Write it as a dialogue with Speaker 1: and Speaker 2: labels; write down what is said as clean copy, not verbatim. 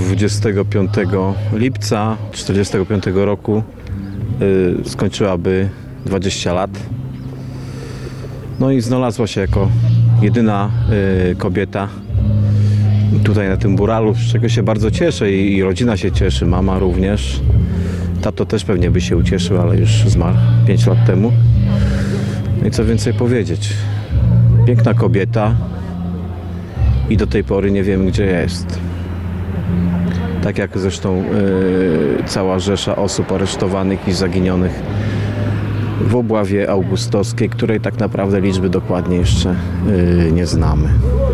Speaker 1: 25 lipca 1945 roku skończyłaby 20 lat. No i znalazła się jako jedyna kobieta tutaj na tym buralu, z czego się bardzo cieszę i rodzina się cieszy, mama również. Tato też pewnie by się ucieszył, ale już zmarł 5 lat temu. No i co więcej powiedzieć. Piękna kobieta i do tej pory nie wiemy, gdzie jest. Tak jak zresztą cała rzesza osób aresztowanych i zaginionych w obławie augustowskiej, której tak naprawdę liczby dokładnie jeszcze nie znamy.